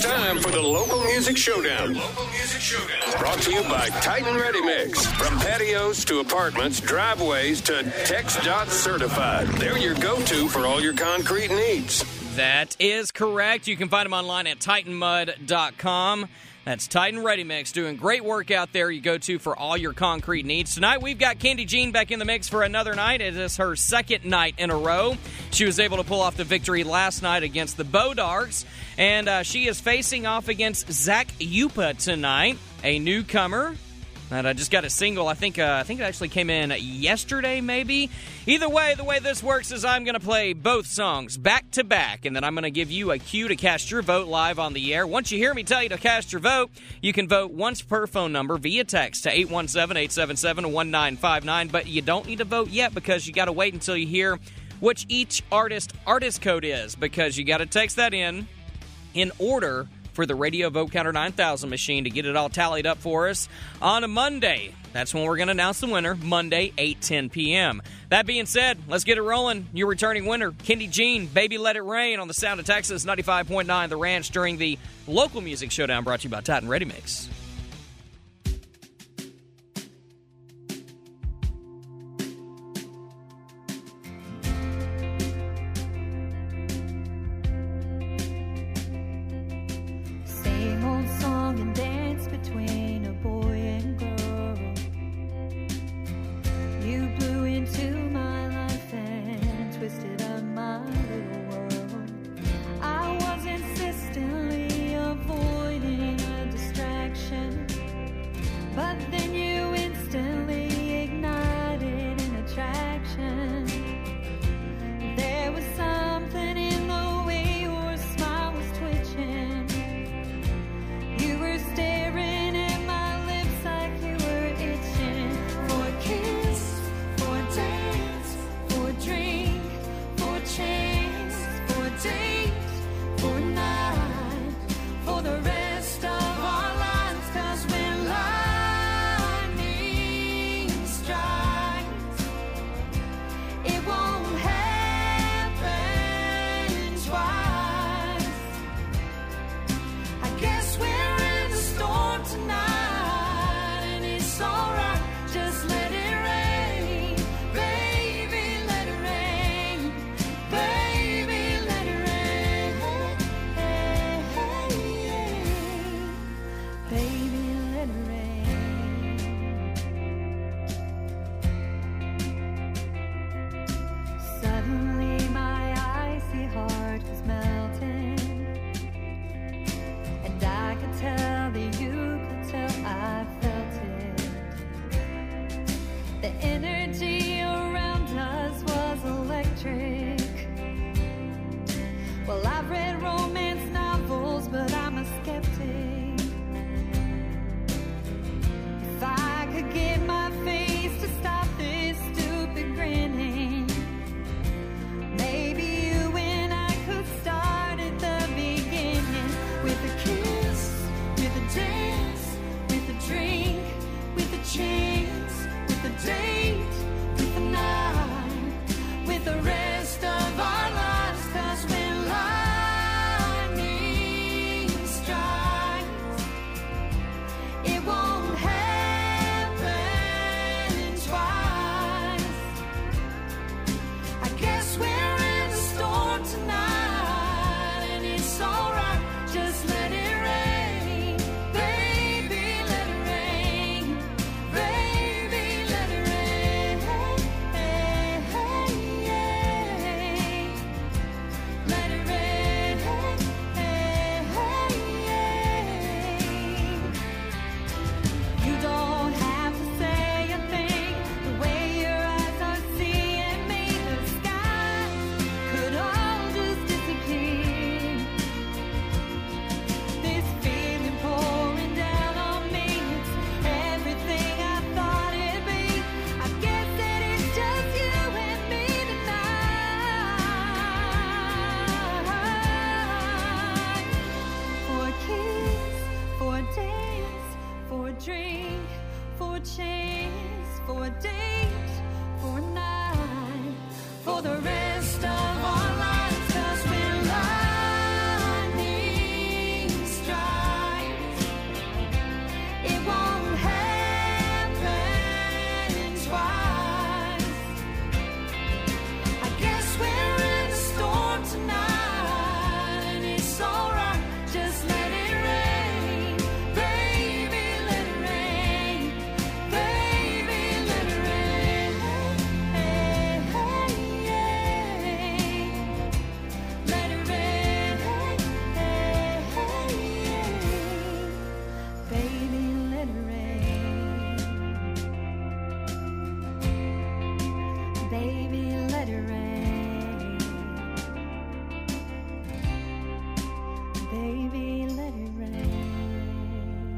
time for the Local Music Showdown. Brought to you by Titan Ready Mix. From patios to apartments, driveways to TxDOT certified. They're your go-to for all your concrete needs. That is correct. You can find them online at TitanMud.com. That's Titan Ready Mix, doing great work out there you go to for all your concrete needs. Tonight, we've got Candy Jean back in the mix for another night. It is her second night in a row. She was able to pull off the victory last night against the Bodarks, and she is facing off against Zach Yupa tonight, a newcomer. And I just got a single. I think it actually came in yesterday, maybe. Either way, the way this works is I'm going to play both songs back to back, and then I'm going to give you a cue to cast your vote live on the air. Once you hear me tell you to cast your vote, you can vote once per phone number via text to 817-877-1959. But you don't need to vote yet because you got to wait until you hear which each artist code is, because you got to text that in order for the Radio Vote Counter 9000 machine to get it all tallied up for us on a Monday. That's when we're going to announce the winner, Monday, 8:10 p.m. That being said, let's get it rolling. Your returning winner, Candy Jean, Baby Let It Rain on the Sound of Texas, 95.9 The Ranch during the Local Music Showdown brought to you by Titan Ready Mix. Stay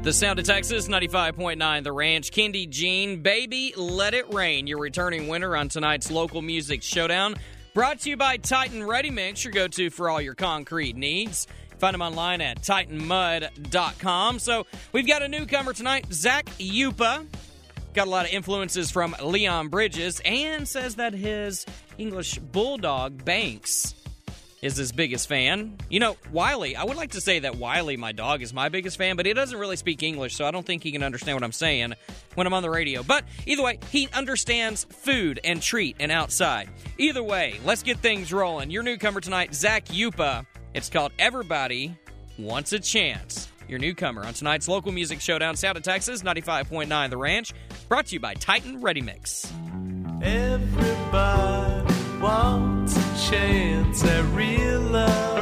The sound of Texas, 95.9 The Ranch. Kendy Jean, Baby Let It Rain, your returning winner on tonight's local music showdown. Brought to you by Titan Ready Mix, your go-to for all your concrete needs. Find them online at TitanMud.com. So we've got a newcomer tonight, Zach Yupa. Got a lot of influences from Leon Bridges, and says that his English bulldog, Banks, is his biggest fan. You know, Wiley, I would like to say that Wiley, my dog, is my biggest fan, but he doesn't really speak English, so I don't think he can understand what I'm saying when I'm on the radio. But either way, he understands food and treat and outside. Either way, let's get things rolling. Your newcomer tonight, Zach Yupa. It's called Everybody Wants a Chance. Your newcomer on tonight's local music showdown, Sound of Texas, 95.9 The Ranch. Brought to you by Titan Ready Mix. Everybody wants a chance at real love,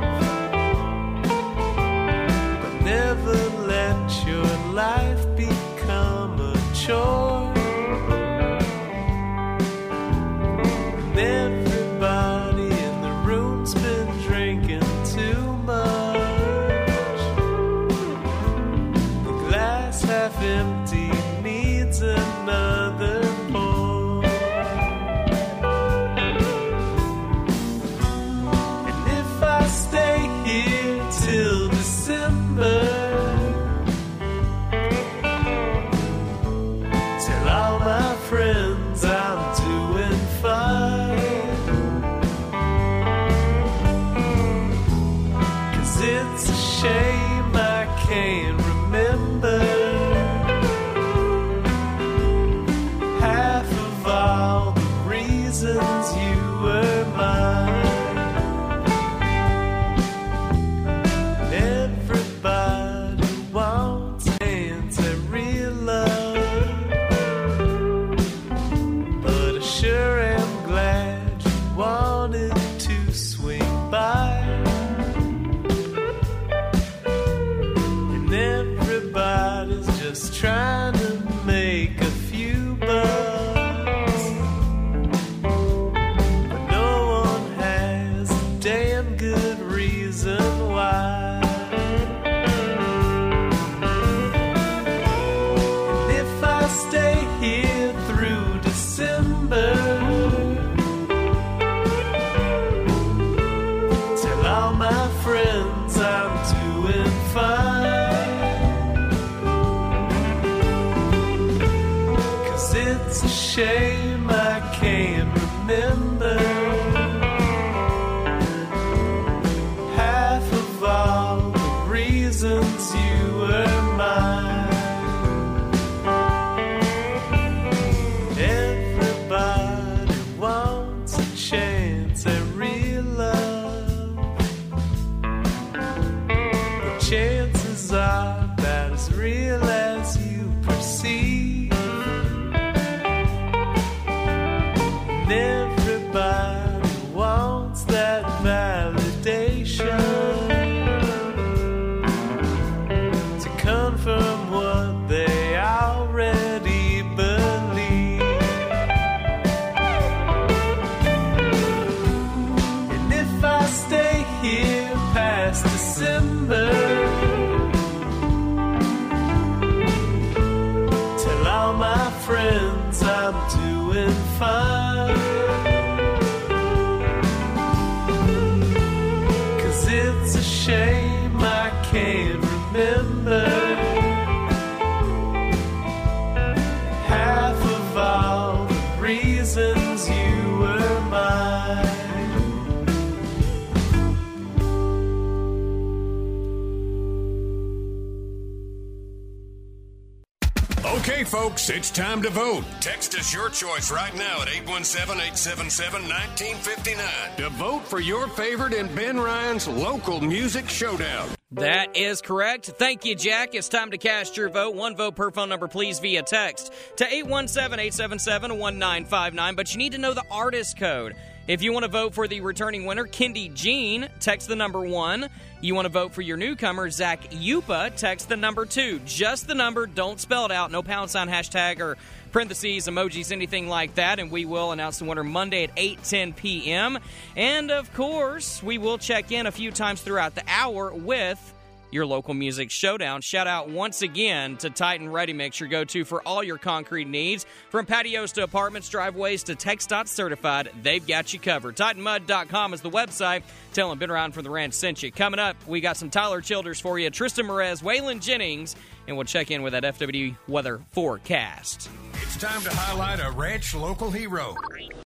but never let your life become a chore. And everybody in the room's been drinking too much. The glass half empty needs another pour. Stay here till December. Tell all my friends I'm doing fine. 'Cause it's a shame I can't remember half of all the reasons you were mine. Trying to make a few bucks, but no one has a damn good reason why. And if I stay here through December, tell all my friends I'm doing fine. It's a shame I can't remember half of all the reasons you were mine. Everybody wants a chance at real love, but chances are about as real as you perceive. Everybody wants that validation to confirm what they already believe. And if I stay here past December, tell all my friends I'm doing fine. It's a shame I can't remember half of all the reasons you were mine. Okay, folks, it's time to vote. Text us your choice right now at 817-877-1959 to vote for your favorite in Ben Ryan's local music showdown. That is correct. Thank you, Jack. It's time to cast your vote. One vote per phone number, please, via text to 817-877-1959. But you need to know the artist code. If you want to vote for the returning winner, Kendy Jean, text the number 1. You want to vote for your newcomer, Zach Yupa, text the number 2. Just the number, don't spell it out, no pound sign, hashtag, or parentheses, emojis, anything like that, and we will announce the winner Monday at 8:10 p.m. And, of course, we will check in a few times throughout the hour with your local music showdown. Shout out once again to Titan Ready Mix, your go-to for all your concrete needs. From patios to apartments, driveways to TxDOT certified, they've got you covered. TitanMud.com is the website. Tell them Been Around from the Ranch sent you. Coming up, we got some Tyler Childers for you, Tristan Merez, Waylon Jennings, and we'll check in with that FWD weather forecast. It's time to highlight a ranch local hero.